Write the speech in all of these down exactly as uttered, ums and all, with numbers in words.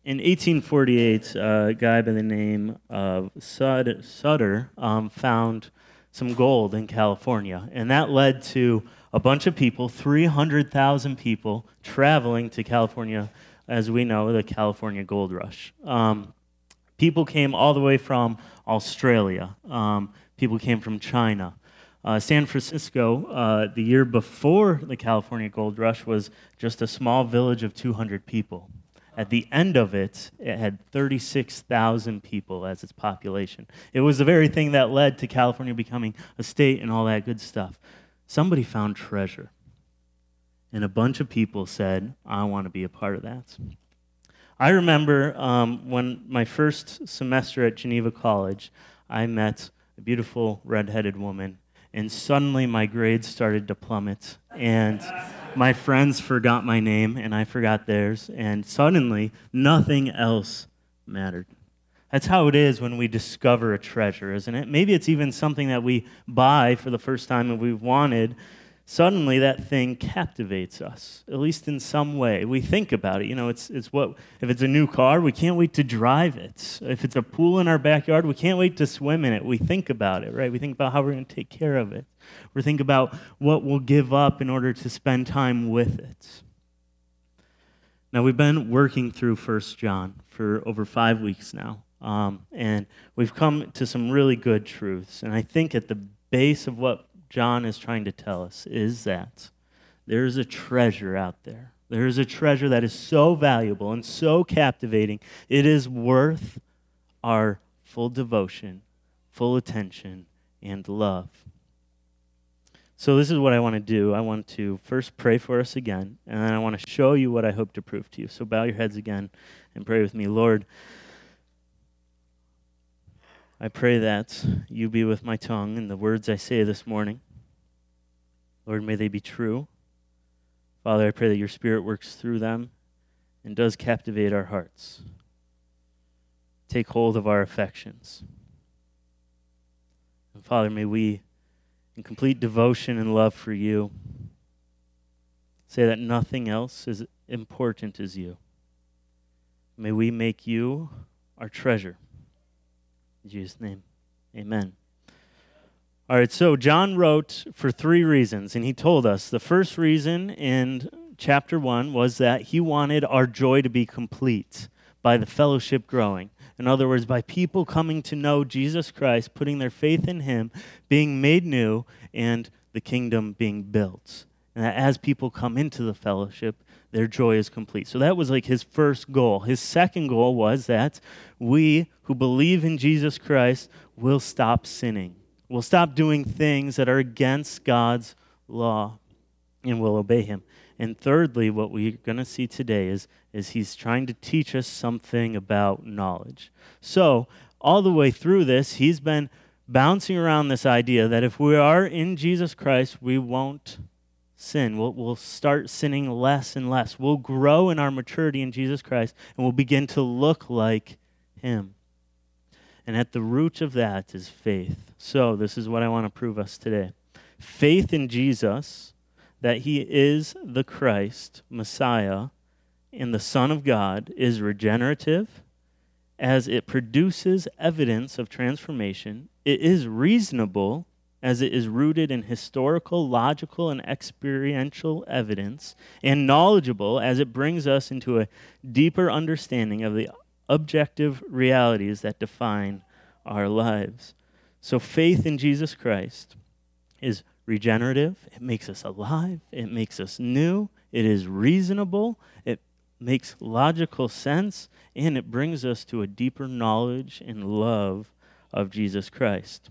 In eighteen forty-eight, a guy by the name of Sud- Sutter um, found some gold in California, and that led to a bunch of people, three hundred thousand people, traveling to California, as we know, the California Gold Rush. Um, people came all the way from Australia. Um, people came from China. Uh, San Francisco, uh, the year before the California Gold Rush, was just a small village of two hundred people. At the end of it, it had thirty-six thousand people as its population. It was the very thing that led to California becoming a state and all that good stuff. Somebody found treasure, and a bunch of people said, I want to be a part of that. I remember um, when my first semester at Geneva College, I met a beautiful redheaded woman, and suddenly my grades started to plummet, and my friends forgot my name, and I forgot theirs, and suddenly nothing else mattered. That's how it is when we discover a treasure, isn't it? Maybe it's even something that we buy for the first time and we've wanted. Suddenly that thing captivates us, at least in some way. We think about it. You know, it's it's what if it's a new car, we can't wait to drive it. If it's a pool in our backyard, we can't wait to swim in it. We think about it, right? We think about how we're going to take care of it. We think about what we'll give up in order to spend time with it. Now, we've been working through First John for over five weeks now, um, and we've come to some really good truths. And I think at the base of what John is trying to tell us is that there is a treasure out there. There is a treasure that is so valuable and so captivating, it is worth our full devotion, full attention, and love. So this is what I want to do. I want to first pray for us again, and then I want to show you what I hope to prove to you. So bow your heads again and pray with me. Lord, I pray that you be with my tongue and the words I say this morning. Lord, may they be true. Father, I pray that your Spirit works through them and does captivate our hearts. Take hold of our affections. And Father, may we, in complete devotion and love for you, say that nothing else is important as you. May we make you our treasure. In Jesus' name, amen. All right, so John wrote for three reasons, and he told us the first reason in chapter one was that he wanted our joy to be complete by the fellowship growing. In other words, by people coming to know Jesus Christ, putting their faith in him, being made new, and the kingdom being built. And that as people come into the fellowship, their joy is complete. So that was like his first goal. His second goal was that we who believe in Jesus Christ will stop sinning. We'll stop doing things that are against God's law, and will obey him. And thirdly, what we're going to see today is, is he's trying to teach us something about knowledge. So all the way through this, he's been bouncing around this idea that if we are in Jesus Christ, we won't sin. We'll, we'll start sinning less and less. We'll grow in our maturity in Jesus Christ, and we'll begin to look like him. And at the root of that is faith. So this is what I want to prove us today. Faith in Jesus, that he is the Christ, Messiah, and the Son of God, is regenerative, as it produces evidence of transformation. It is reasonable, as it is rooted in historical, logical, and experiential evidence, and knowledgeable, as it brings us into a deeper understanding of the objective realities that define our lives. So faith in Jesus Christ is regenerative. It makes us alive. It makes us new. It is reasonable. It makes logical sense, and it brings us to a deeper knowledge and love of Jesus Christ.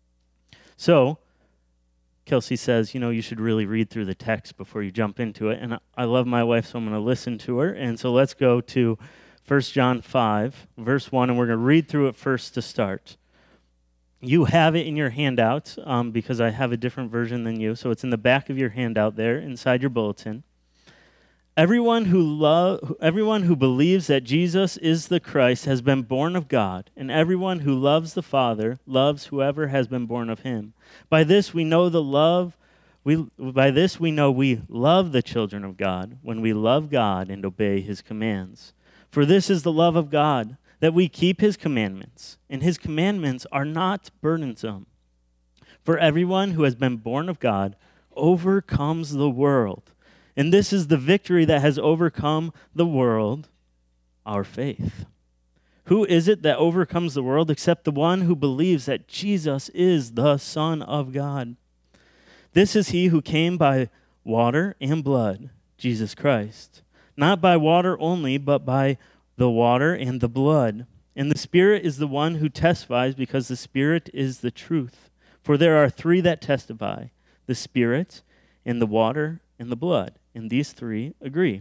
So, Kelsey says, you know, you should really read through the text before you jump into it. And I love my wife, so I'm going to listen to her. And so let's go to First John five, verse one, and we're going to read through it first to start. You have it in your handout um, because I have a different version than you. So it's in the back of your handout there inside your bulletin. Everyone who love, everyone who believes that Jesus is the Christ has been born of God, and everyone who loves the Father loves whoever has been born of him. By this we know the love we by this we know we love the children of God when we love God and obey his commands. For this is the love of God, that we keep his commandments, and his commandments are not burdensome. For everyone who has been born of God overcomes the world. And this is the victory that has overcome the world, our faith. Who is it that overcomes the world except the one who believes that Jesus is the Son of God? This is he who came by water and blood, Jesus Christ. Not by water only, but by the water and the blood. And the Spirit is the one who testifies, because the Spirit is the truth. For there are three that testify, the Spirit and the water and the blood. And these three agree.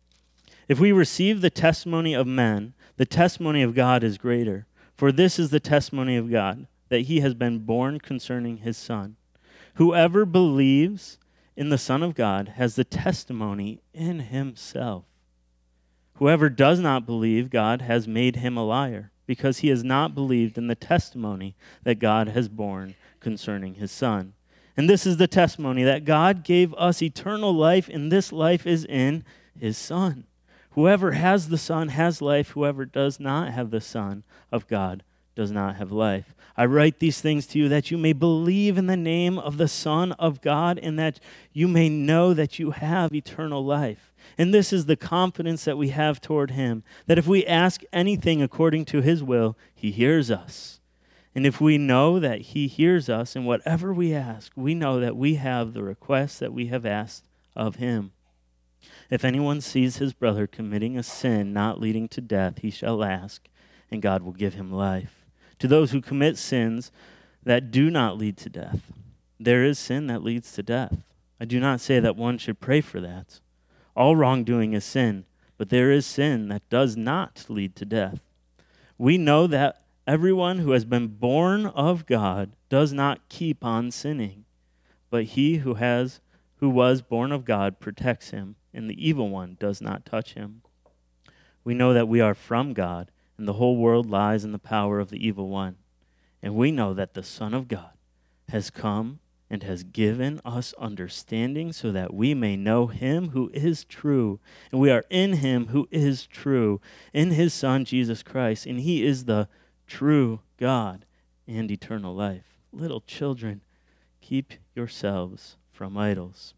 If we receive the testimony of men, the testimony of God is greater. For this is the testimony of God, that he has been born concerning his Son. Whoever believes in the Son of God has the testimony in himself. Whoever does not believe God has made him a liar, because he has not believed in the testimony that God has borne concerning his Son. And this is the testimony, that God gave us eternal life, and this life is in his Son. Whoever has the Son has life. Whoever does not have the Son of God does not have life. I write these things to you that you may believe in the name of the Son of God, and that you may know that you have eternal life. And this is the confidence that we have toward him, that if we ask anything according to his will, he hears us. And if we know that he hears us in whatever we ask, we know that we have the request that we have asked of him. If anyone sees his brother committing a sin not leading to death, he shall ask, and God will give him life. To those who commit sins that do not lead to death, there is sin that leads to death. I do not say that one should pray for that. All wrongdoing is sin, but there is sin that does not lead to death. We know that everyone who has been born of God does not keep on sinning, but he who has who was born of God protects him, and the evil one does not touch him. We know that we are from God, and the whole world lies in the power of the evil one. And we know that the Son of God has come and has given us understanding, so that we may know him who is true. And we are in him who is true, in his Son, Jesus Christ. And he is the true God and eternal life. Little children, keep yourselves from idols.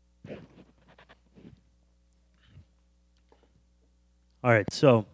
All right, so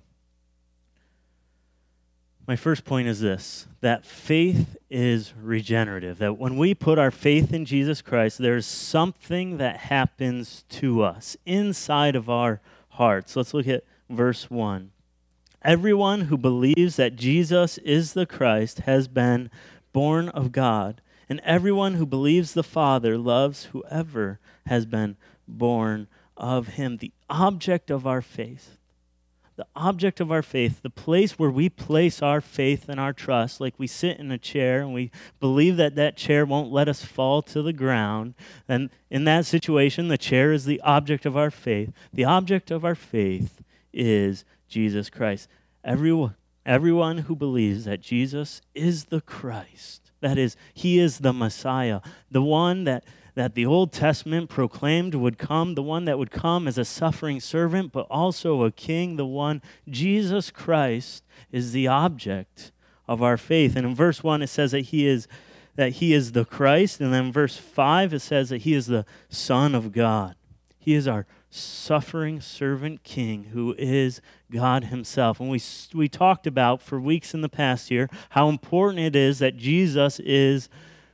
my first point is this, that faith is regenerative, that when we put our faith in Jesus Christ, there's something that happens to us inside of our hearts. Let's look at verse one. Everyone who believes that Jesus is the Christ has been born of God, and everyone who believes the Father loves whoever has been born of him. The object of our faith. The object of our faith, the place where we place our faith and our trust, like we sit in a chair and we believe that that chair won't let us fall to the ground, and in that situation, the chair is the object of our faith. The object of our faith is Jesus Christ. Everyone, everyone who believes that Jesus is the Christ, that is, he is the Messiah, the one that that the Old Testament proclaimed would come, the one that would come as a suffering servant, but also a king, the one, Jesus Christ, is the object of our faith. And in verse one, it says that he is that he is the Christ, and then in verse five, it says that he is the Son of God. He is our suffering servant king who is God himself. And we, we talked about for weeks in the past here how important it is that Jesus is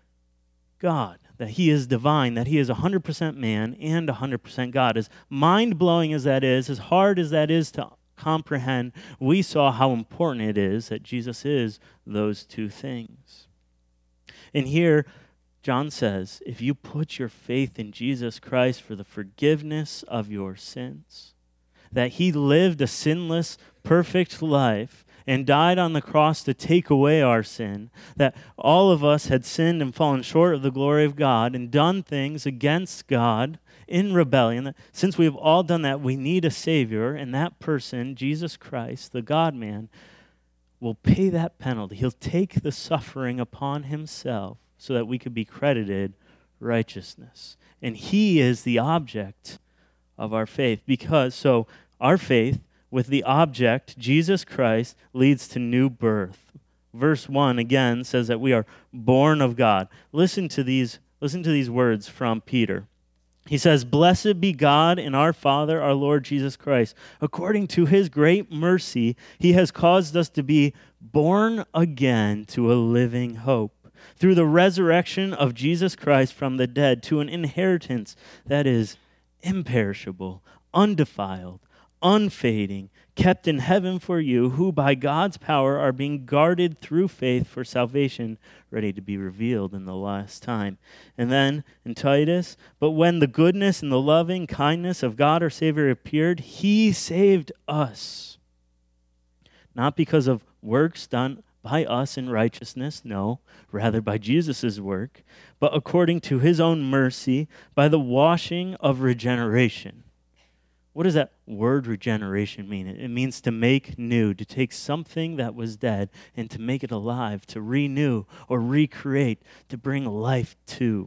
God, that he is divine, that he is one hundred percent man and one hundred percent God. As mind-blowing as that is, as hard as that is to comprehend, we saw how important it is that Jesus is those two things. And here, John says, if you put your faith in Jesus Christ for the forgiveness of your sins, that he lived a sinless, perfect life, and died on the cross to take away our sin, that all of us had sinned and fallen short of the glory of God and done things against God in rebellion. That since we have all done that, we need a Savior, and that person, Jesus Christ, the God-man, will pay that penalty. He'll take the suffering upon himself so that we could be credited righteousness. And he is the object of our faith, because, so our faith, with the object, Jesus Christ, leads to new birth. Verse one again says that we are born of God. Listen to these, listen to these words from Peter. He says, "Blessed be God and our Father, our Lord Jesus Christ. According to his great mercy, he has caused us to be born again to a living hope, through the resurrection of Jesus Christ from the dead, to an inheritance that is imperishable, undefiled, unfading, kept in heaven for you, who by God's power are being guarded through faith for salvation, ready to be revealed in the last time." And then in Titus, "But when the goodness and the loving kindness of God our Savior appeared, he saved us, not because of works done by us in righteousness, no, rather by Jesus' work, but according to his own mercy, by the washing of regeneration." What does that word regeneration mean? It means to make new, to take something that was dead and to make it alive, to renew or recreate, to bring life to.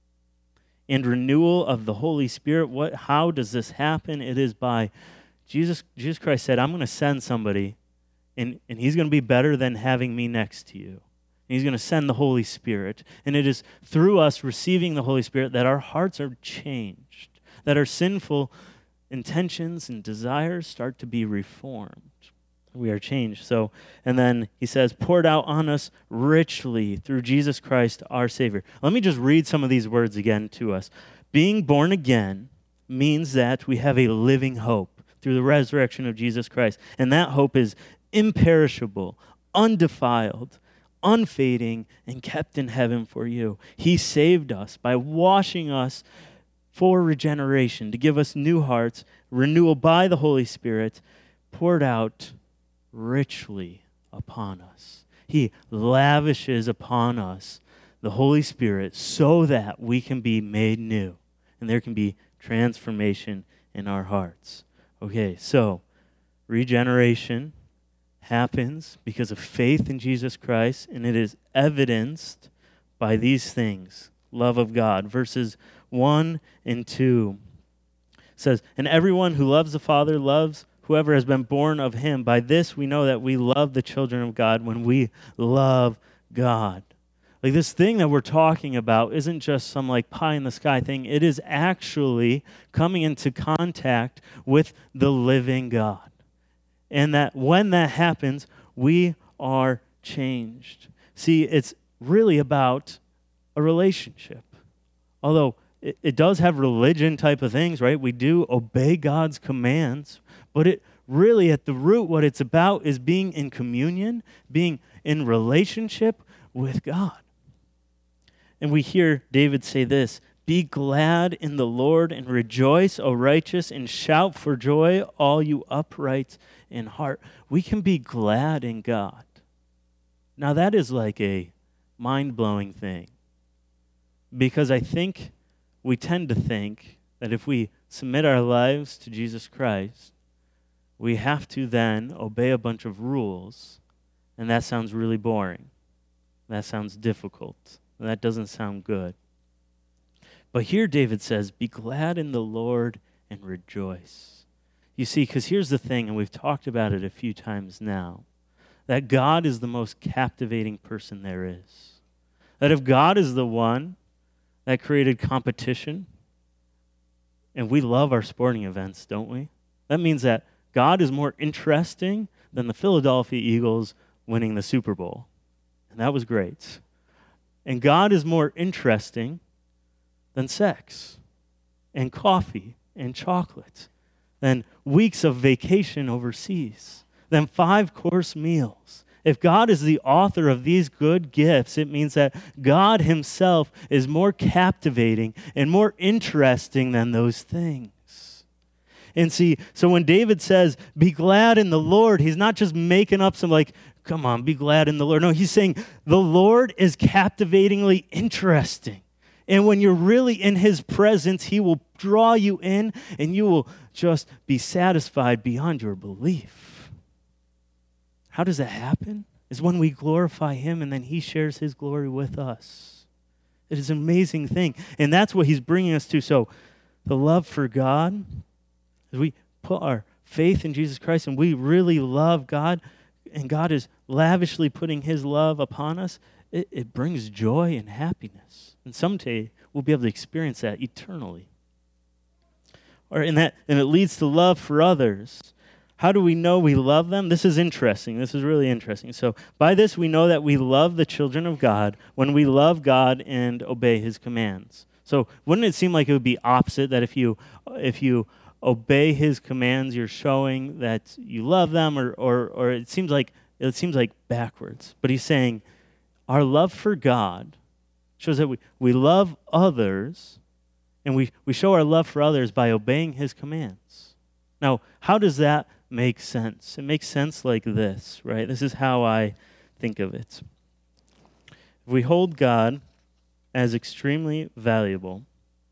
And renewal of the Holy Spirit, what? How does this happen? It is by Jesus. Jesus Christ said, "I'm going to send somebody, and, and he's going to be better than having me next to you." And he's going to send the Holy Spirit. And it is through us receiving the Holy Spirit that our hearts are changed, that our sinful intentions and desires start to be reformed. We are changed. So, and then he says, poured out on us richly through Jesus Christ our Savior. Let me just read some of these words again to us. Being born again means that we have a living hope through the resurrection of Jesus Christ. And that hope is imperishable, undefiled, unfading, and kept in heaven for you. He saved us by washing us for regeneration, to give us new hearts, renewal by the Holy Spirit, poured out richly upon us. He lavishes upon us the Holy Spirit so that we can be made new and there can be transformation in our hearts. Okay, so regeneration happens because of faith in Jesus Christ, and it is evidenced by these things. Love of God. Verses one and two says, "And everyone who loves the Father loves whoever has been born of him. By this we know that we love the children of God, when we love God." Like, this thing that we're talking about isn't just some like pie in the sky thing. It is actually coming into contact with the living God. And that when that happens, we are changed. See, it's really about a relationship. Although it, it does have religion type of things, right? We do obey God's commands, but it really at the root, what it's about is being in communion, being in relationship with God. And we hear David say this, "Be glad in the Lord and rejoice, O righteous, and shout for joy, all you upright in heart." We can be glad in God. Now that is like a mind-blowing thing, because I think we tend to think that if we submit our lives to Jesus Christ, we have to then obey a bunch of rules, and that sounds really boring. That sounds difficult. That doesn't sound good. But here David says, "Be glad in the Lord and rejoice." You see, because here's the thing, and we've talked about it a few times now, that God is the most captivating person there is. That if God is the one that created competition, and we love our sporting events, don't we? That means that God is more interesting than the Philadelphia Eagles winning the Super Bowl. And that was great. And God is more interesting than sex and coffee and chocolate, than weeks of vacation overseas, than five-course meals. If God is the author of these good gifts, it means that God himself is more captivating and more interesting than those things. And see, so when David says, "Be glad in the Lord," he's not just making up some like, come on, be glad in the Lord. No, he's saying the Lord is captivatingly interesting. And when you're really in his presence, he will draw you in and you will just be satisfied beyond your belief. How does that happen? It's when we glorify him and then he shares his glory with us. It is an amazing thing. And that's what he's bringing us to. So the love for God, as we put our faith in Jesus Christ and we really love God, and God is lavishly putting his love upon us, it, it brings joy and happiness. And someday we'll be able to experience that eternally. Or in that, and it leads to love for others. How do we know we love them? This is interesting. This is really interesting. So by this we know that we love the children of God when we love God and obey his commands. So wouldn't it seem like it would be opposite, that if you if you obey his commands, you're showing that you love them, or or or it seems like it seems like backwards. But he's saying our love for God shows that we, we love others, and we, we show our love for others by obeying his commands. Now, how does that make sense? It makes sense like this, right? This is how I think of it. If we hold God as extremely valuable,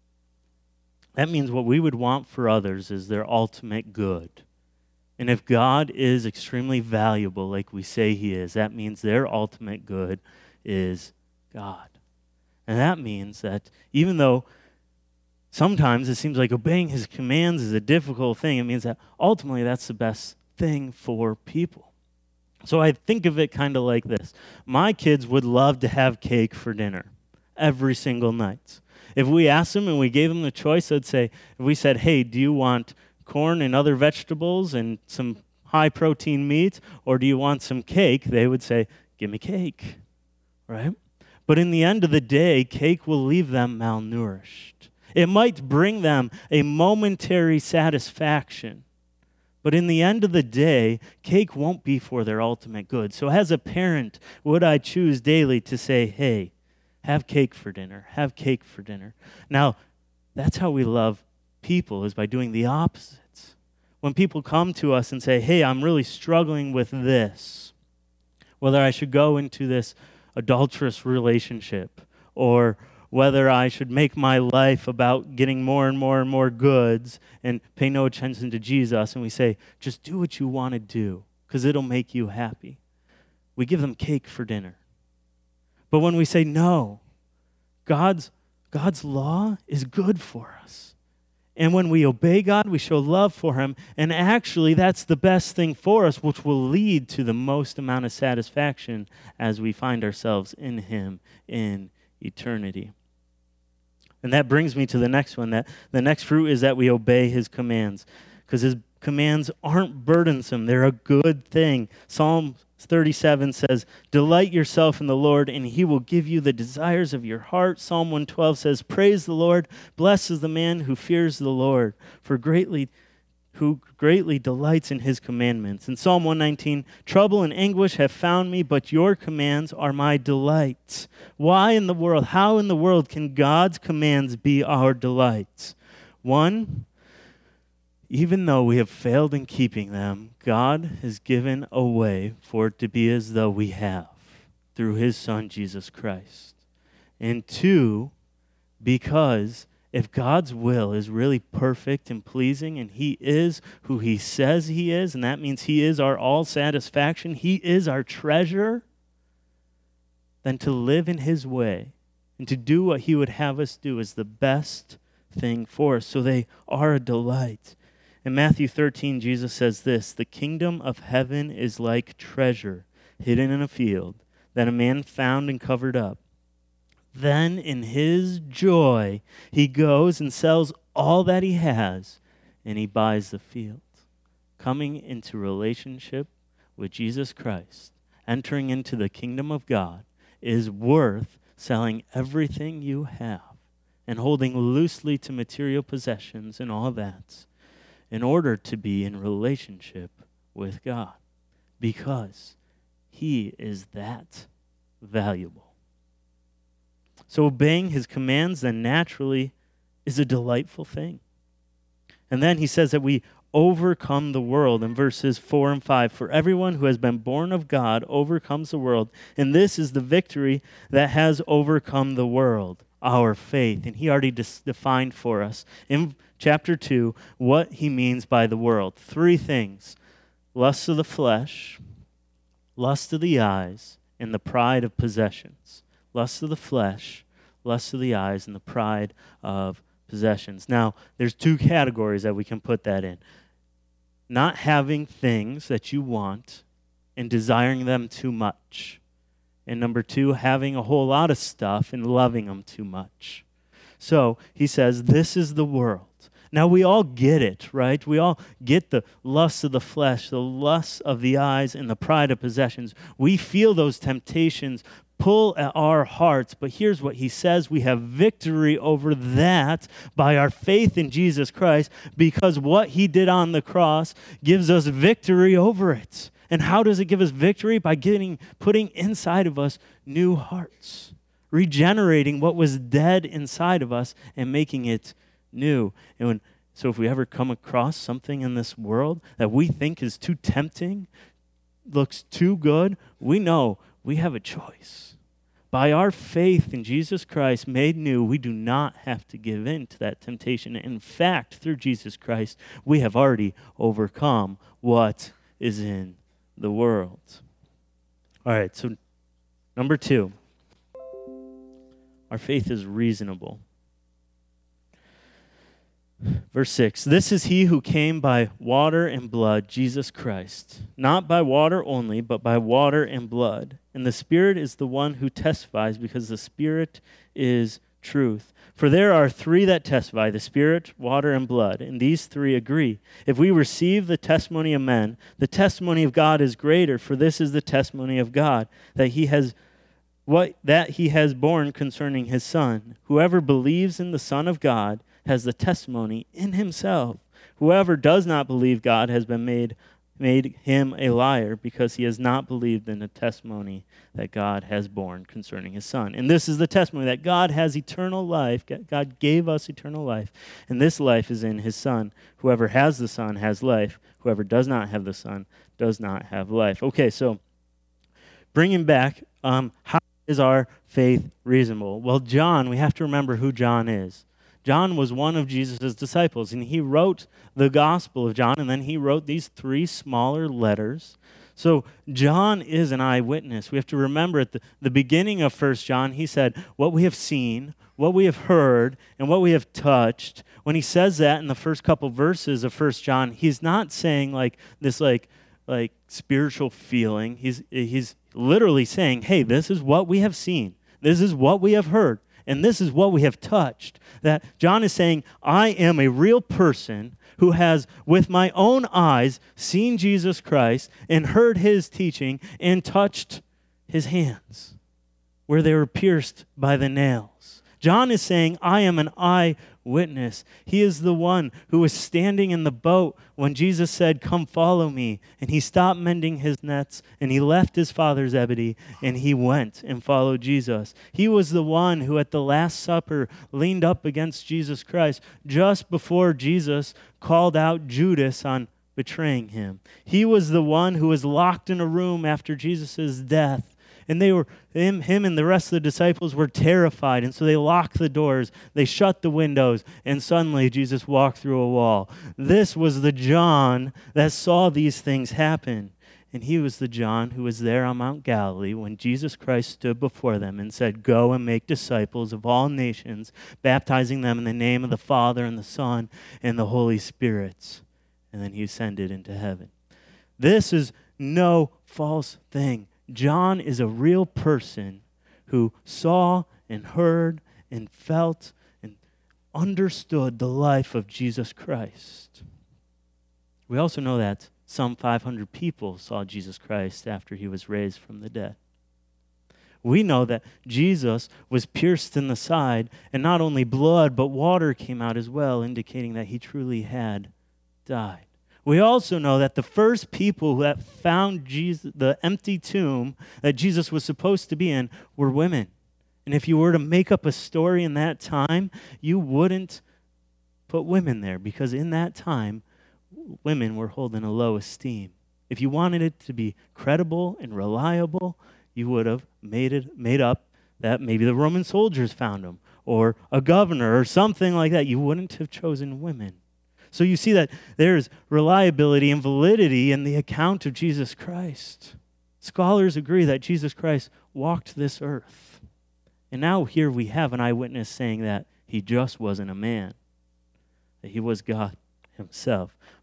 that means what we would want for others is their ultimate good. And if God is extremely valuable, like we say he is, that means their ultimate good is God. And that means that even though sometimes it seems like obeying his commands is a difficult thing, it means that ultimately that's the best thing for people. So I think of it kind of like this. My kids would love to have cake for dinner every single night. If we asked them and we gave them the choice, they'd say, if we said, hey, do you want corn and other vegetables and some high-protein meat, or do you want some cake? They would say, give me cake, right? But in the end of the day, cake will leave them malnourished. It might bring them a momentary satisfaction, but in the end of the day, cake won't be for their ultimate good. So as a parent, would I choose daily to say, hey, have cake for dinner, have cake for dinner. Now, that's how we love people, is by doing the opposites. When people come to us and say, hey, I'm really struggling with this, whether I should go into this adulterous relationship, or whether I should make my life about getting more and more and more goods and pay no attention to Jesus, and we say, just do what you want to do, because it'll make you happy. We give them cake for dinner. But when we say, no, God's, God's law is good for us. And when we obey God, we show love for him, and actually that's the best thing for us, which will lead to the most amount of satisfaction as we find ourselves in him in eternity. And that brings me to the next one. That the next fruit is that we obey his commands, because his commands aren't burdensome. They're a good thing. Psalm thirty-seven says, delight yourself in the Lord, and he will give you the desires of your heart. Psalm one twelve says, praise the Lord. Blessed is the man who fears the Lord, for greatly who greatly delights in his commandments. In Psalm one nineteen, trouble and anguish have found me, but your commands are my delights. Why in the world, how in the world can God's commands be our delights? One, even though we have failed in keeping them, God has given a way for it to be as though we have, through his Son, Jesus Christ. And two, because if God's will is really perfect and pleasing, and he is who he says he is, and that means he is our all satisfaction, he is our treasure, then to live in his way and to do what he would have us do is the best thing for us. So they are a delight. In Matthew thirteen, Jesus says this, the kingdom of heaven is like treasure hidden in a field that a man found and covered up. Then in his joy, he goes and sells all that he has, and he buys the field. Coming into relationship with Jesus Christ, entering into the kingdom of God, is worth selling everything you have and holding loosely to material possessions and all that in order to be in relationship with God, because he is that valuable. So obeying his commands then naturally is a delightful thing. And then he says that we overcome the world in verses four and five. For everyone who has been born of God overcomes the world, and this is the victory that has overcome the world, our faith. And he already dis- defined for us in chapter two what he means by the world. Three things: lust of the flesh, lust of the eyes, and the pride of possessions. Lust of the flesh, lust of the eyes, and the pride of possessions. Now, there's two categories that we can put that in. not having things that you want and desiring them too much. And number two, having a whole lot of stuff and loving them too much. So he says, this is the world. Now we all get it, right? We all get the lusts of the flesh, the lusts of the eyes, and the pride of possessions. We feel those temptations pull at our hearts, but here's what he says: we have victory over that by our faith in Jesus Christ, because what he did on the cross gives us victory over it. And how does it give us victory? By getting, putting inside of us new hearts, regenerating what was dead inside of us and making it new. And when, so if we ever come across something in this world that we think is too tempting, looks too good, we know we have a choice. By our faith in Jesus Christ made new, we do not have to give in to that temptation. In fact, through Jesus Christ, we have already overcome what is in the world. All right, so number two, our faith is reasonable. Verse six, this is he who came by water and blood, Jesus Christ. Not by water only, but by water and blood. And the Spirit is the one who testifies, because the Spirit is truth. For there are three that testify, the Spirit, water, and blood, and these three agree. If we receive the testimony of men, the testimony of God is greater, for this is the testimony of God, that he has what that he has borne concerning his Son. Whoever believes in the Son of God has the testimony in himself. Whoever does not believe God has been made made him a liar, because he has not believed in the testimony that God has borne concerning his Son. And this is the testimony, that God has eternal life. God gave us eternal life, and this life is in his Son. Whoever has the Son has life. Whoever does not have the Son does not have life. Okay, so bringing back, um, how is our faith reasonable? Well, John, we have to remember who John is. John was one of Jesus' disciples, and he wrote the Gospel of John, and then he wrote these three smaller letters. So John is an eyewitness. We have to remember at the, the beginning of First John, he said, what we have seen, what we have heard, and what we have touched. When he says that in the first couple verses of First John, he's not saying like this like, like spiritual feeling. He's, he's literally saying, hey, this is what we have seen. This is what we have heard. And this is what we have touched. That John is saying, I am a real person who has, with my own eyes, seen Jesus Christ and heard his teaching and touched his hands where they were pierced by the nails. John is saying, I am an eyewitness. He is the one who was standing in the boat when Jesus said, come follow me. And he stopped mending his nets, and he left his father's Zebedee, and he went and followed Jesus. He was the one who at the Last Supper leaned up against Jesus Christ just before Jesus called out Judas on betraying him. He was the one who was locked in a room after Jesus' death. And they were him, him and the rest of the disciples were terrified, and so they locked the doors, they shut the windows, and suddenly Jesus walked through a wall. This was the John that saw these things happen. And he was the John who was there on Mount Galilee when Jesus Christ stood before them and said, go and make disciples of all nations, baptizing them in the name of the Father and the Son and the Holy Spirit. And then he ascended into heaven. This is no false thing. John is a real person who saw and heard and felt and understood the life of Jesus Christ. We also know that some five hundred people saw Jesus Christ after he was raised from the dead. We know that Jesus was pierced in the side, and not only blood, but water came out as well, indicating that he truly had died. We also know that the first people that found Jesus, the empty tomb that Jesus was supposed to be in, were women. And if you were to make up a story in that time, you wouldn't put women there, because in that time, women were held in a low esteem. If you wanted it to be credible and reliable, you would have made it made up that maybe the Roman soldiers found them, or a governor, or something like that. You wouldn't have chosen women. So you see that there's reliability and validity in the account of Jesus Christ. Scholars agree that Jesus Christ walked this earth. And now here we have an eyewitness saying that he just wasn't a man, that he was God himself.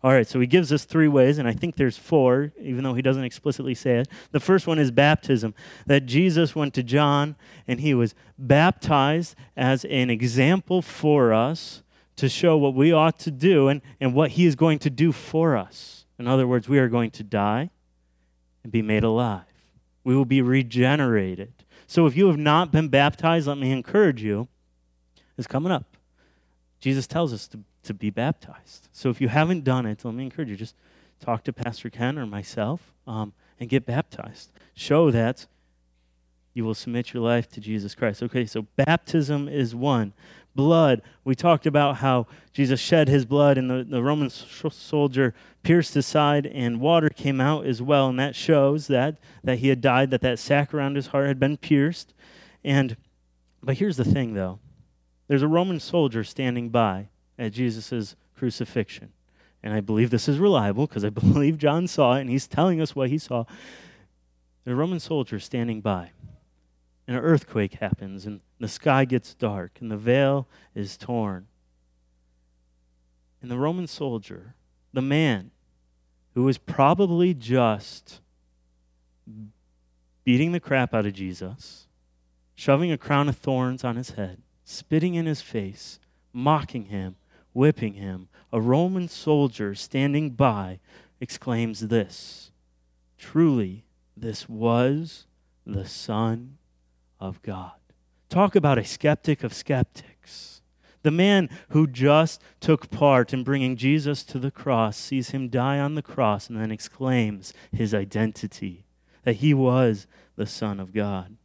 All right, so he gives us three ways, and I think there's four, even though he doesn't explicitly say it. The first one is baptism, that Jesus went to John, and he was baptized as an example for us to show what we ought to do and, and what he is going to do for us. In other words, we are going to die and be made alive. We will be regenerated. So if you have not been baptized, let me encourage you, it's coming up. Jesus tells us to to be baptized. So if you haven't done it, let me encourage you, just talk to Pastor Ken or myself um, and get baptized. Show that you will submit your life to Jesus Christ. Okay, so baptism is one. Blood, we talked about how Jesus shed his blood and the, the Roman soldier pierced his side and water came out as well, and that shows that, that he had died, that that sack around his heart had been pierced. And but here's the thing, though. There's a Roman soldier standing by at Jesus' crucifixion. And I believe this is reliable because I believe John saw it and he's telling us what he saw. The Roman soldier standing by. And an earthquake happens and the sky gets dark and the veil is torn. And the Roman soldier, the man who was probably just beating the crap out of Jesus, shoving a crown of thorns on his head, spitting in his face, mocking him, whipping him, a Roman soldier standing by exclaims this, "Truly, this was the Son of God." Talk about a skeptic of skeptics. The man who just took part in bringing Jesus to the cross sees him die on the cross and then exclaims his identity, that he was the Son of God.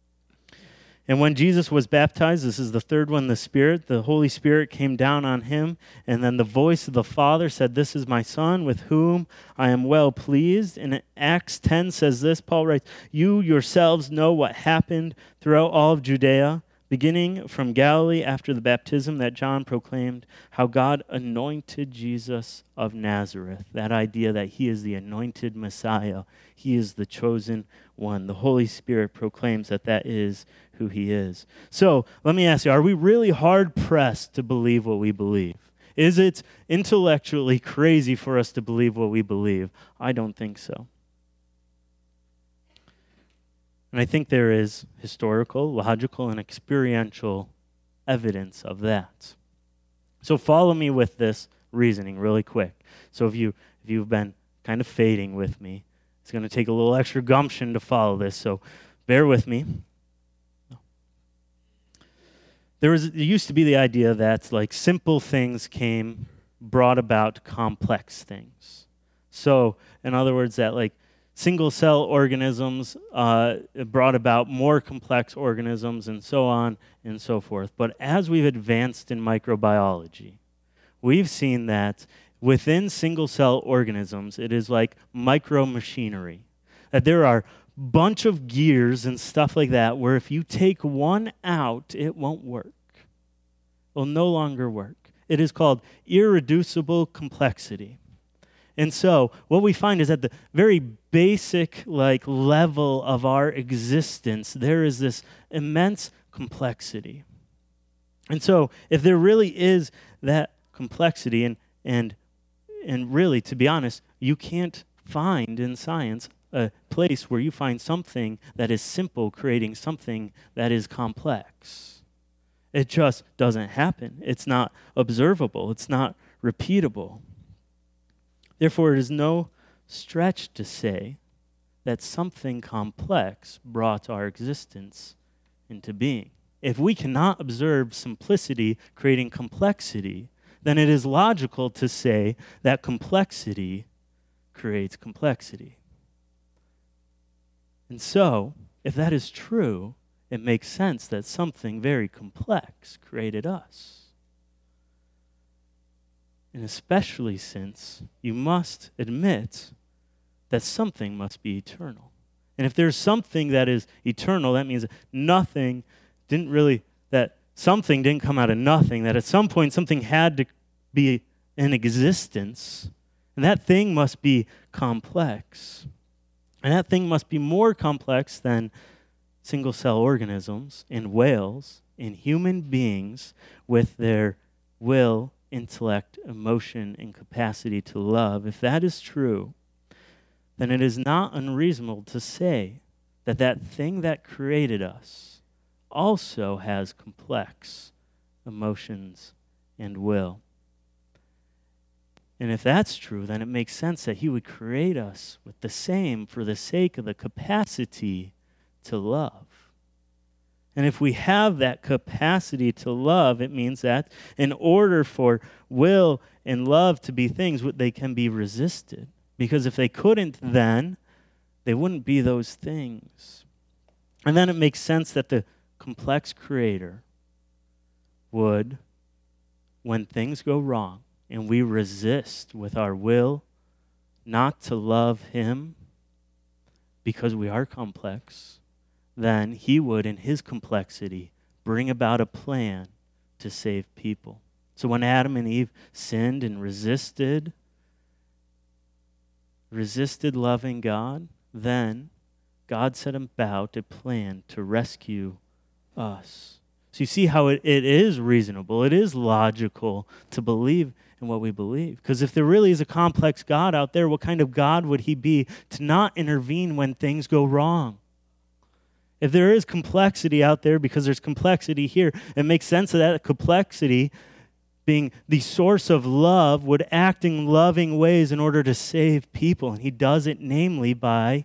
And when Jesus was baptized, this is the third one, the Spirit, the Holy Spirit came down on him, and then the voice of the Father said, "This is my Son, with whom I am well pleased." And Acts ten says this, Paul writes, "You yourselves know what happened throughout all of Judea, beginning from Galilee after the baptism that John proclaimed, how God anointed Jesus of Nazareth." That idea that he is the anointed Messiah. He is the chosen one. The Holy Spirit proclaims that that is who he is. So let me ask you, are we really hard-pressed to believe what we believe? Is it intellectually crazy for us to believe what we believe? I don't think so. And I think there is historical, logical, and experiential evidence of that. So follow me with this reasoning really quick. So if, you, if you've been kind of fading with me, it's going to take a little extra gumption to follow this, so bear with me. There, was, there used to be the idea that like simple things came, brought about complex things. So in other words, that like single-cell organisms uh, brought about more complex organisms and so on and so forth. But as we've advanced in microbiology, we've seen that within single-cell organisms, it is like micromachinery. That there are a bunch of gears and stuff like that where if you take one out, it won't work. It will no longer work. It is called irreducible complexity. And so what we find is at the very basic like level of our existence, there is this immense complexity. And so if there really is that complexity, and and and really, to be honest, you can't find in science a place where you find something that is simple creating something that is complex. It just doesn't happen. It's not observable. It's not repeatable. Therefore, it is no stretch to say that something complex brought our existence into being. If we cannot observe simplicity creating complexity, then it is logical to say that complexity creates complexity. And so, if that is true, it makes sense that something very complex created us. And especially since you must admit that something must be eternal. And if there's something that is eternal, that means nothing didn't really, that something didn't come out of nothing, that at some point something had to be in existence, and that thing must be complex. And that thing must be more complex than single-cell organisms and whales and human beings with their will intellect, emotion, and capacity to love, if that is true, then it is not unreasonable to say that that thing that created us also has complex emotions and will. And if that's true, then it makes sense that he would create us with the same for the sake of the capacity to love. And if we have that capacity to love, it means that in order for will and love to be things, they can be resisted. Because if they couldn't, then they wouldn't be those things. And then it makes sense that the complex creator would, when things go wrong and we resist with our will not to love him because we are complex, then he would, in his complexity, bring about a plan to save people. So when Adam and Eve sinned and resisted, resisted loving God, then God set about a plan to rescue us. So you see how it, it is reasonable, it is logical to believe in what we believe. Because if there really is a complex God out there, what kind of God would he be to not intervene when things go wrong? If there is complexity out there, because there's complexity here, it makes sense that that complexity, being the source of love, would act in loving ways in order to save people. And he does it namely by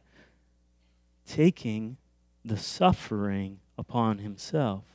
taking the suffering upon himself.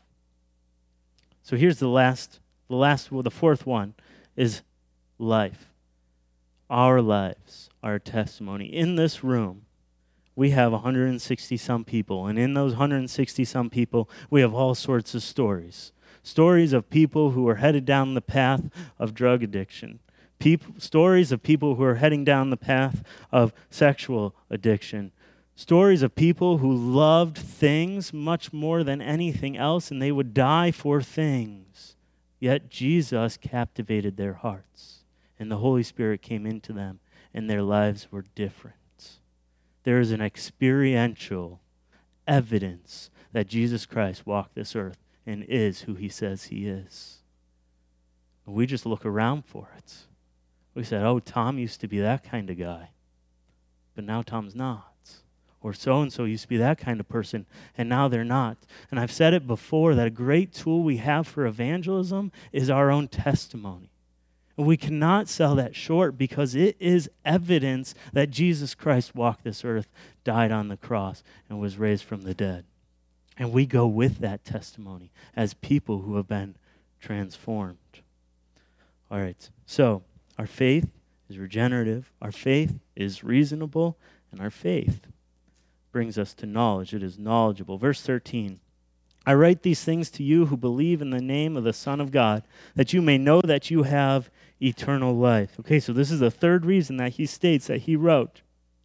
So here's the last, the last, well, the fourth one is life. Our lives, our testimony. In this room, we have one hundred sixty some people, and in those one hundred sixty some people, we have all sorts of stories. Stories of people who are headed down the path of drug addiction. People, stories of people who are heading down the path of sexual addiction. Stories of people who loved things much more than anything else, and they would die for things. Yet Jesus captivated their hearts, and the Holy Spirit came into them, and their lives were different. There is an experiential evidence that Jesus Christ walked this earth and is who he says he is. And we just look around for it. We said, oh, Tom used to be that kind of guy, but now Tom's not. Or so-and-so used to be that kind of person, and now they're not. And I've said it before that a great tool we have for evangelism is our own testimony. And we cannot sell that short because it is evidence that Jesus Christ walked this earth, died on the cross, and was raised from the dead. And we go with that testimony as people who have been transformed. All right, so our faith is regenerative, our faith is reasonable, and our faith brings us to knowledge. It is knowledgeable. Verse thirteen. I write these things to you who believe in the name of the Son of God, that you may know that you have eternal life. Okay, so this is the third reason that he states that he wrote.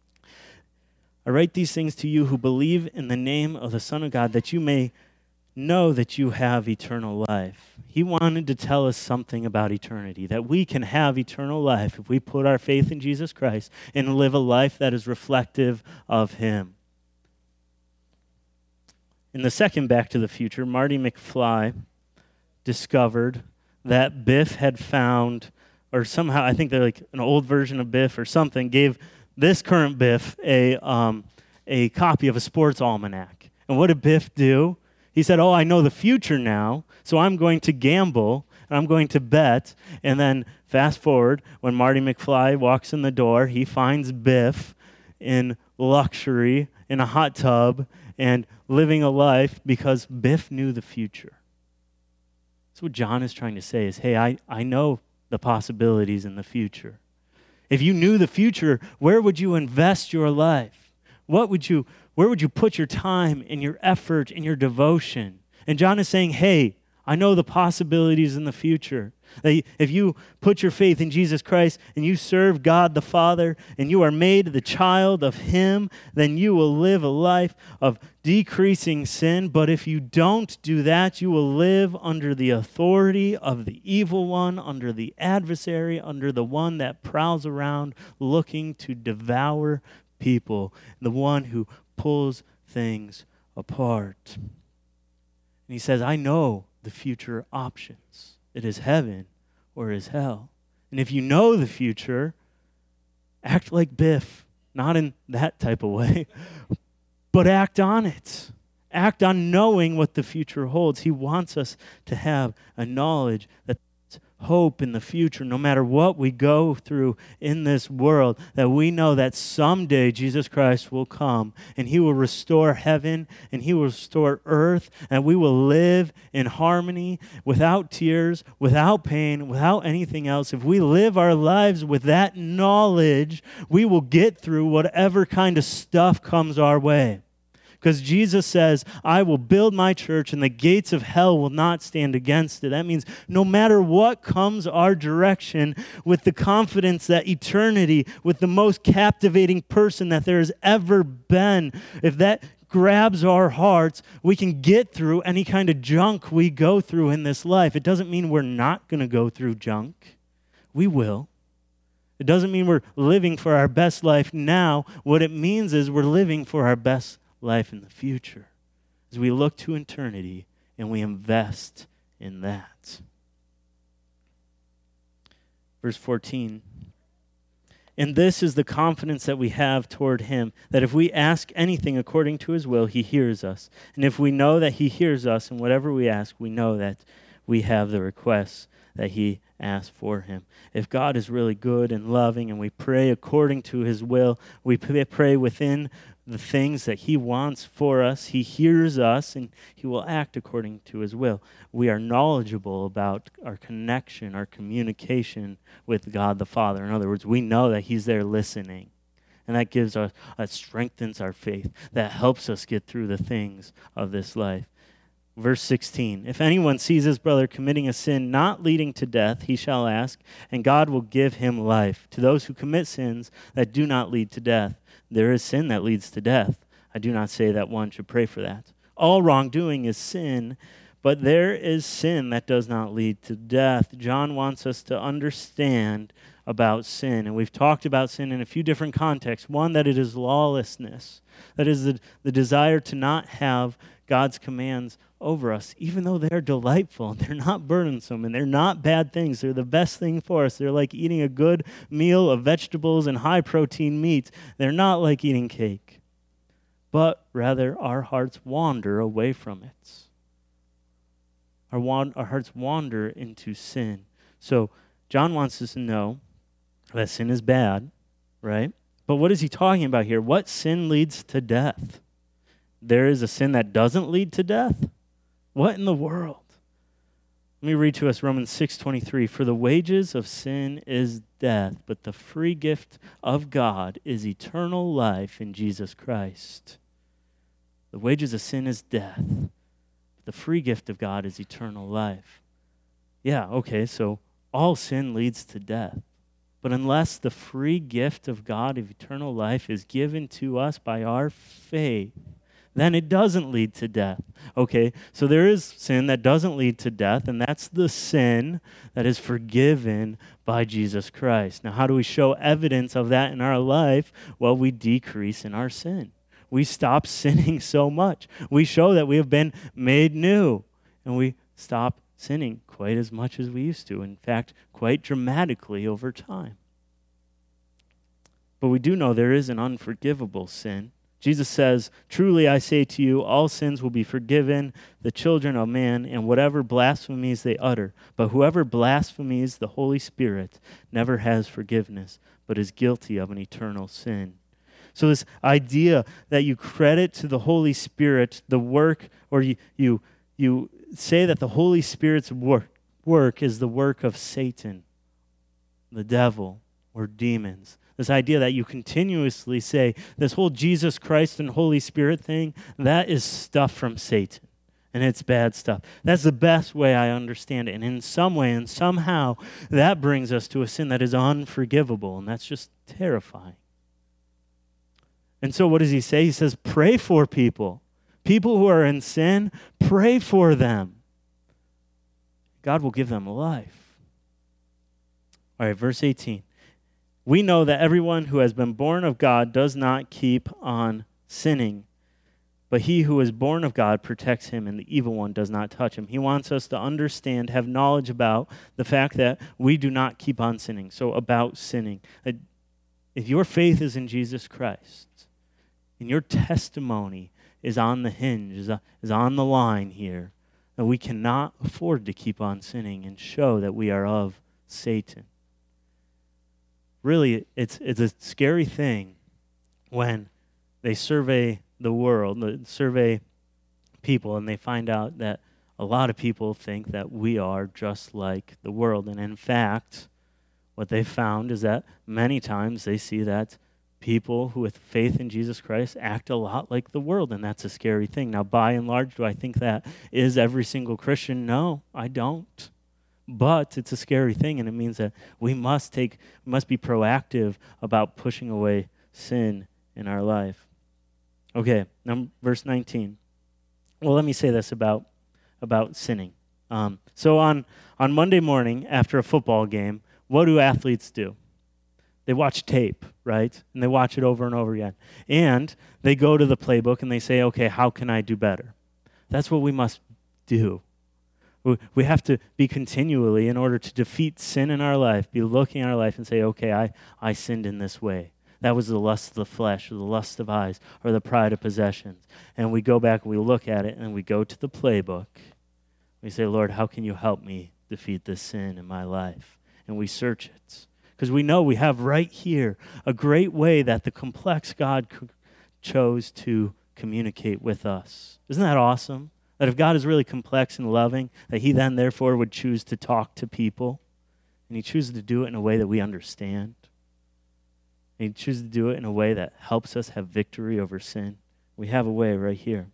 I write these things to you who believe in the name of the Son of God, that you may know that you have eternal life. He wanted to tell us something about eternity, that we can have eternal life if we put our faith in Jesus Christ and live a life that is reflective of him. In the second Back to the Future, Marty McFly discovered that Biff had found, or somehow, I think they're like an old version of Biff or something, gave this current Biff a, um, a copy of a sports almanac. And what did Biff do? He said, oh, I know the future now, so I'm going to gamble, and I'm going to bet. And then fast forward, when Marty McFly walks in the door, he finds Biff in luxury, in a hot tub, and living a life because Biff knew the future. So what John is trying to say is, hey, I, I know the possibilities in the future. If you knew the future, where would you invest your life? What would you, where would you put your time and your effort and your devotion? And John is saying, hey, I know the possibilities in the future. That if you put your faith in Jesus Christ and you serve God the Father and you are made the child of him, then you will live a life of decreasing sin. But if you don't do that, you will live under the authority of the evil one, under the adversary, under the one that prowls around looking to devour people, the one who pulls things apart. And he says, I know the future options. It is heaven or is hell. And if you know the future, act like Biff, not in that type of way, but act on it. Act on knowing what the future holds. He wants us to have a knowledge that there's hope in the future, no matter what we go through in this world, that we know that someday Jesus Christ will come and he will restore heaven and he will restore earth, and we will live in harmony without tears, without pain, without anything else. If we live our lives with that knowledge, we will get through whatever kind of stuff comes our way. Because Jesus says, I will build my church and the gates of hell will not stand against it. That means no matter what comes our direction, with the confidence that eternity, with the most captivating person that there has ever been, if that grabs our hearts, we can get through any kind of junk we go through in this life. It doesn't mean we're not going to go through junk. We will. It doesn't mean we're living for our best life now. What it means is we're living for our best life in the future as we look to eternity and we invest in that. Verse fourteen, and this is the confidence that we have toward him, that if we ask anything according to his will, he hears us. And if we know that he hears us in whatever we ask, we know that we have the requests that he asked for him. If God is really good and loving and we pray according to his will, we pray within the things that he wants for us, he hears us and he will act according to his will. We are knowledgeable about our connection, our communication with God the Father. In other words, we know that he's there listening. And that gives us, that strengthens our faith. That helps us get through the things of this life. Verse sixteen, if anyone sees his brother committing a sin not leading to death, he shall ask, and God will give him life. To those who commit sins that do not lead to death, there is sin that leads to death. I do not say that one should pray for that. All wrongdoing is sin, but there is sin that does not lead to death. John wants us to understand about sin, and we've talked about sin in a few different contexts. One, that it is lawlessness. That is the, the desire to not have God's commands over us, even though they're delightful and they're not burdensome and they're not bad things. They're the best thing for us. They're like eating a good meal of vegetables and high-protein meats. They're not like eating cake. But rather, our hearts wander away from it. Our, wa- our hearts wander into sin. So John wants us to know that sin is bad, right? But what is he talking about here? What sin leads to death? There is a sin that doesn't lead to death? What in the world? Let me read to us Romans six twenty-three. For the wages of sin is death, but the free gift of God is eternal life in Jesus Christ. The wages of sin is death, but the free gift of God is eternal life. Yeah, okay, so all sin leads to death. But unless the free gift of God of eternal life is given to us by our faith, then it doesn't lead to death. Okay, so there is sin that doesn't lead to death, and that's the sin that is forgiven by Jesus Christ. Now, how do we show evidence of that in our life? Well, we decrease in our sin. We stop sinning so much. We show that we have been made new, and we stop sinning quite as much as we used to. In fact, quite dramatically over time. But we do know there is an unforgivable sin. Jesus says, truly I say to you, all sins will be forgiven the children of man and whatever blasphemies they utter. But whoever blasphemies the Holy Spirit never has forgiveness, but is guilty of an eternal sin. So this idea that you credit to the Holy Spirit the work, or you you, you say that the Holy Spirit's work, work is the work of Satan, the devil, or demons. This idea that you continuously say, this whole Jesus Christ and Holy Spirit thing, that is stuff from Satan. And it's bad stuff. That's the best way I understand it. And in some way and somehow, that brings us to a sin that is unforgivable. And that's just terrifying. And so what does he say? He says, pray for people. People who are in sin, pray for them. God will give them life. All right, verse eighteen. We know that everyone who has been born of God does not keep on sinning, But he who is born of God protects him, and the evil one does not touch him. He wants us to understand, have knowledge about the fact that we do not keep on sinning. So about sinning. If your faith is in Jesus Christ, and your testimony is on the hinge, is, is on the line here, that we cannot afford to keep on sinning and show that we are of Satan. Really, it's it's a scary thing when they survey the world, survey people, and they find out that a lot of people think that we are just like the world. And in fact, what they found is that many times they see that people who with faith in Jesus Christ act a lot like the world, and that's a scary thing. Now, by and large, do I think that is every single Christian? No, I don't. But it's a scary thing, and it means that we must take, must be proactive about pushing away sin in our life. Okay, now verse nineteen. Well, let me say this about about sinning. Um, so on on Monday morning after a football game, what do athletes do? They watch tape, right? And they watch it over and over again. And they go to the playbook and they say, okay, how can I do better? That's what we must do. We have to be continually, in order to defeat sin in our life, be looking at our life and say, okay, I, I sinned in this way. That was the lust of the flesh, or the lust of eyes, or the pride of possessions. And we go back and we look at it and we go to the playbook. We say, Lord, how can you help me defeat this sin in my life? And we search it. Because we know we have right here a great way that the complex God c- chose to communicate with us. Isn't that awesome? That if God is really complex and loving, that he then therefore would choose to talk to people. And he chooses to do it in a way that we understand. And he chooses to do it in a way that helps us have victory over sin. We have a way right here.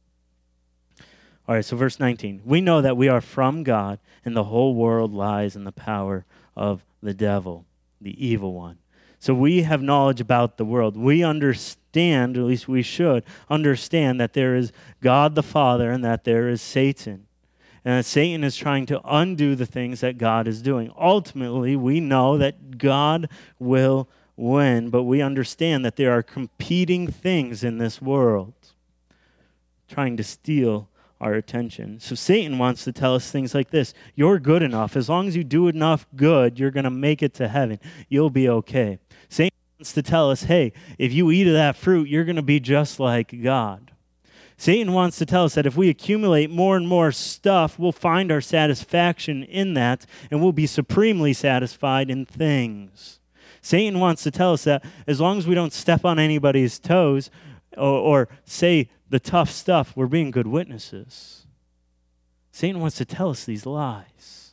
All right, so verse nineteen. We know that we are from God, and the whole world lies in the power of the devil, the evil one. So we have knowledge about the world. We understand, or at least we should, understand that there is God the Father and that there is Satan. And that Satan is trying to undo the things that God is doing. Ultimately, we know that God will win, but we understand that there are competing things in this world trying to steal our attention. So Satan wants to tell us things like this. You're good enough. As long as you do enough good, you're going to make it to heaven. You'll be okay. Satan wants to tell us, hey, if you eat of that fruit, you're going to be just like God. Satan wants to tell us that if we accumulate more and more stuff, we'll find our satisfaction in that, and we'll be supremely satisfied in things. Satan wants to tell us that as long as we don't step on anybody's toes or, or say the tough stuff, we're being good witnesses. Satan wants to tell us these lies.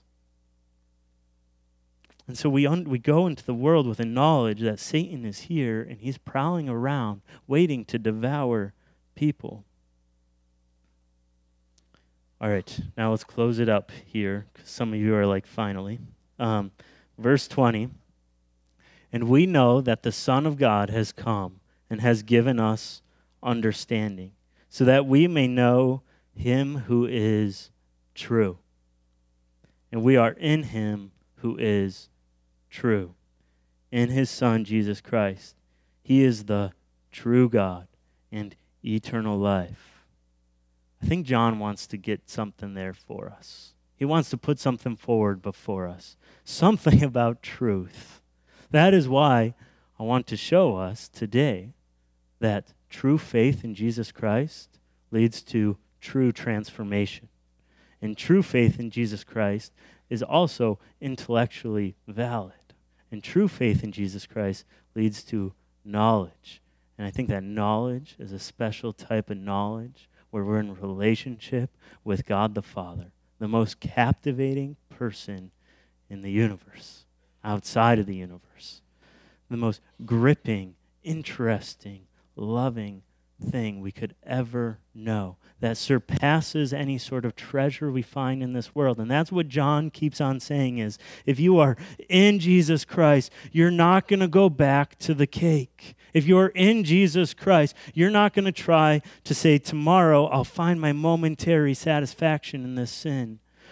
And so we un- we go into the world with a knowledge that Satan is here and he's prowling around, waiting to devour people. All right, now let's close it up here, because some of you are like, finally. Um, verse twenty, and we know that the Son of God has come and has given us understanding, so that we may know him who is true. And we are in him who is true, in his Son, Jesus Christ. He is the true God and eternal life. I think John wants to get something there for us. He wants to put something forward before us, something about truth. That is why I want to show us today that true faith in Jesus Christ leads to true transformation. And true faith in Jesus Christ is also intellectually valid. And true faith in Jesus Christ leads to knowledge. And I think that knowledge is a special type of knowledge where we're in relationship with God the Father, the most captivating person in the universe, outside of the universe, the most gripping, interesting, loving thing we could ever know, that surpasses any sort of treasure we find in this world. And that's what John keeps on saying is, if you are in Jesus Christ, you're not going to go back to the cake. If you're in Jesus Christ, you're not going to try to say, tomorrow I'll find my momentary satisfaction in this sin.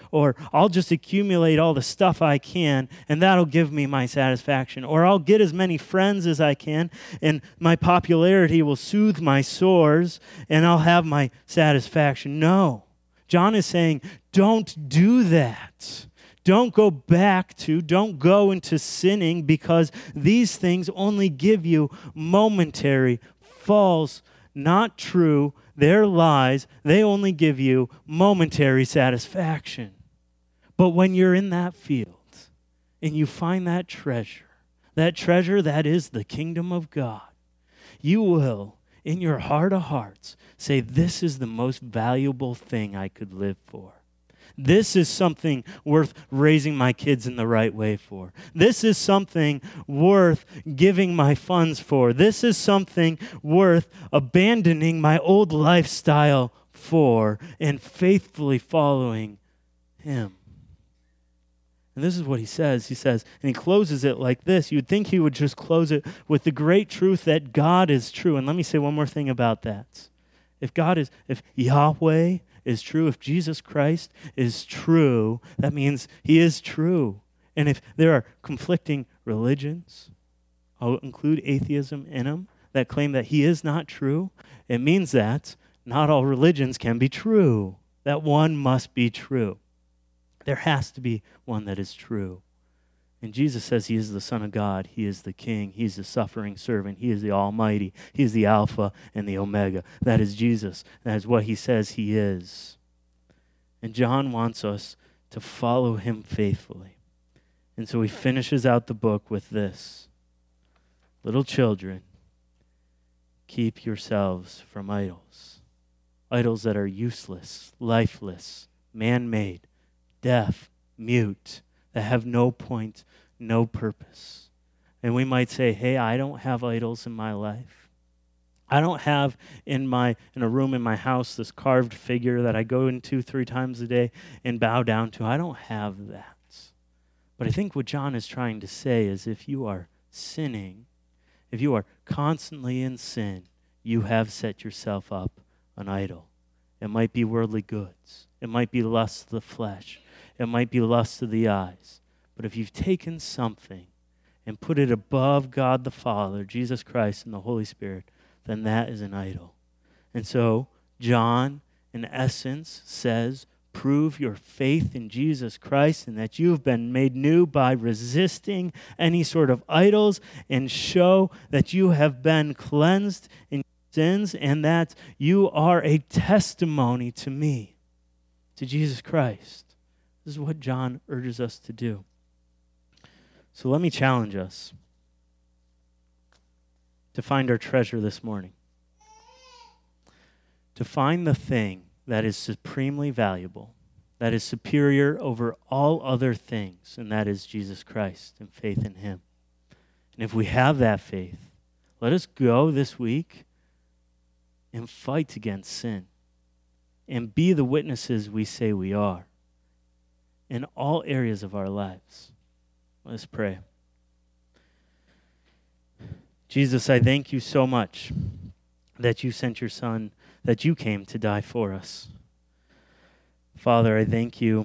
or I'll just accumulate all the stuff I can, and that'll give me my satisfaction. Or I'll get as many friends as I can, and my popularity will soothe my sores, and I'll have my satisfaction. No. John is saying, don't do that. Don't go back to, don't go into sinning, because these things only give you momentary, false, not true, they're lies. They only give you momentary satisfaction. But when you're in that field and you find that treasure, that treasure that is the kingdom of God, you will, in your heart of hearts, say, this is the most valuable thing I could live for. This is something worth raising my kids in the right way for. This is something worth giving my funds for. This is something worth abandoning my old lifestyle for and faithfully following Him. And this is what he says. He says, and he closes it like this. You'd think he would just close it with the great truth that God is true. And let me say one more thing about that. If God is, if Yahweh is true, if Jesus Christ is true, that means He is true. And if there are conflicting religions, I'll include atheism in them, that claim that He is not true, it means that not all religions can be true. That one must be true. There has to be one that is true. And Jesus says He is the Son of God. He is the King. He is the suffering servant. He is the Almighty. He is the Alpha and the Omega. That is Jesus. That is what He says He is. And John wants us to follow Him faithfully. And so he finishes out the book with this. Little children, keep yourselves from idols. Idols that are useless, lifeless, man-made, deaf, mute, that have no point, no purpose. And we might say, hey, I don't have idols in my life. I don't have in my in a room in my house this carved figure that I go into three times a day and bow down to. I don't have that. But I think what John is trying to say is if you are sinning, if you are constantly in sin, you have set yourself up an idol. It might be worldly goods. It might be lust of the flesh. It might be lust of the eyes. But if you've taken something and put it above God the Father, Jesus Christ, and the Holy Spirit, then that is an idol. And so John, in essence, says, prove your faith in Jesus Christ and that you've been made new by resisting any sort of idols, and show that you have been cleansed in sins and that you are a testimony to me, to Jesus Christ. This is what John urges us to do. So let me challenge us to find our treasure this morning. To find the thing that is supremely valuable, that is superior over all other things, and that is Jesus Christ and faith in Him. And if we have that faith, let us go this week and fight against sin and be the witnesses we say we are in all areas of our lives. Let us pray. Jesus, I thank you so much that you sent your Son, that you came to die for us. Father, I thank you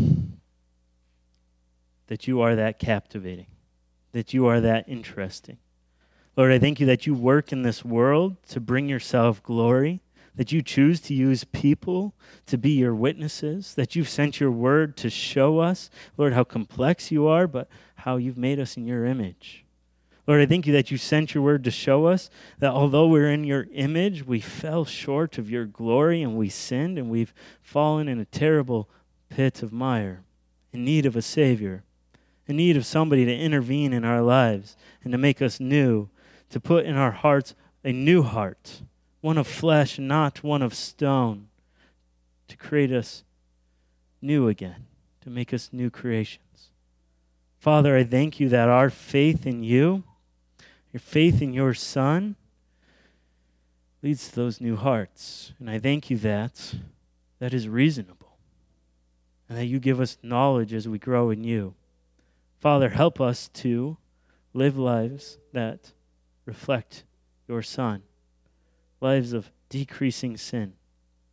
that you are that captivating, that you are that interesting. Lord, I thank you that you work in this world to bring yourself glory, that you choose to use people to be your witnesses, that you've sent your word to show us, Lord, how complex you are, but how you've made us in your image. Lord, I thank you that you sent your word to show us that although we're in your image, we fell short of your glory and we sinned and we've fallen in a terrible pit of mire, in need of a Savior, in need of somebody to intervene in our lives and to make us new, to put in our hearts a new heart, one of flesh, not one of stone, to create us new again, to make us new creations. Father, I thank you that our faith in you, your faith in your Son, leads to those new hearts. And I thank you that that is reasonable and that you give us knowledge as we grow in you. Father, help us to live lives that reflect your Son, lives of decreasing sin.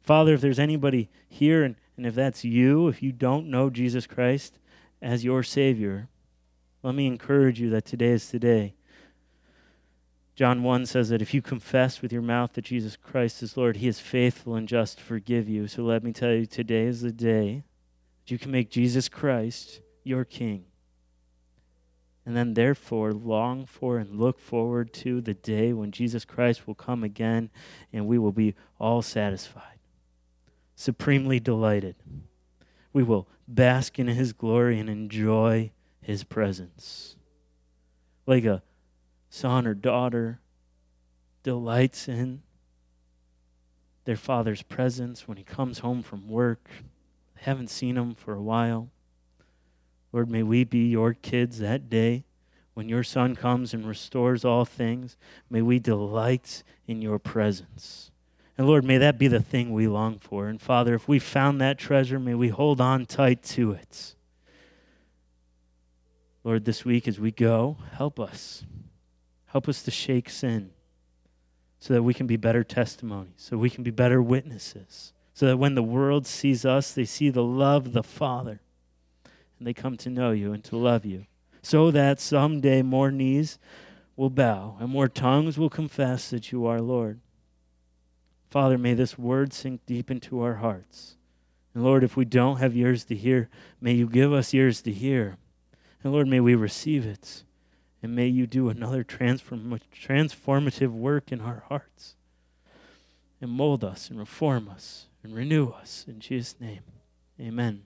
Father, if there's anybody here, and, and if that's you, if you don't know Jesus Christ as your Savior, let me encourage you that today is today. John one says that if you confess with your mouth that Jesus Christ is Lord, he is faithful and just to forgive you. So let me tell you, today is the day that you can make Jesus Christ your King. And then therefore long for and look forward to the day when Jesus Christ will come again and we will be all satisfied, supremely delighted. We will bask in his glory and enjoy his presence. Like a son or daughter delights in their father's presence when he comes home from work. They haven't seen him for a while. Lord, may we be your kids that day when your son comes and restores all things. May we delight in your presence. And Lord, may that be the thing we long for. And Father, if we found that treasure, may we hold on tight to it. Lord, this week as we go, help us. Help us to shake sin so that we can be better testimonies, so we can be better witnesses, so that when the world sees us, they see the love of the Father, and they come to know you and to love you, so that someday more knees will bow and more tongues will confess that you are Lord. Father, may this word sink deep into our hearts. And Lord, if we don't have ears to hear, may you give us ears to hear. And Lord, may we receive it. And may you do another transform- transformative work in our hearts. And mold us and reform us and renew us. In Jesus' name, amen.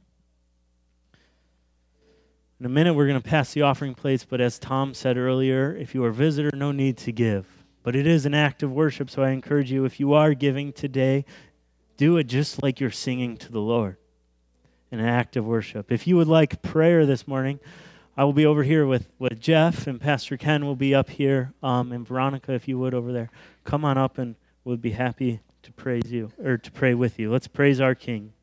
In a minute, we're going to pass the offering plates. But as Tom said earlier, if you are a visitor, no need to give. But it is an act of worship, so I encourage you, if you are giving today, do it just like you're singing to the Lord. An act of worship. If you would like prayer this morning, I will be over here with, with Jeff, and Pastor Ken will be up here, um, and Veronica, if you would, over there. Come on up, and we'll be happy to praise you, or to pray with you. Let's praise our King.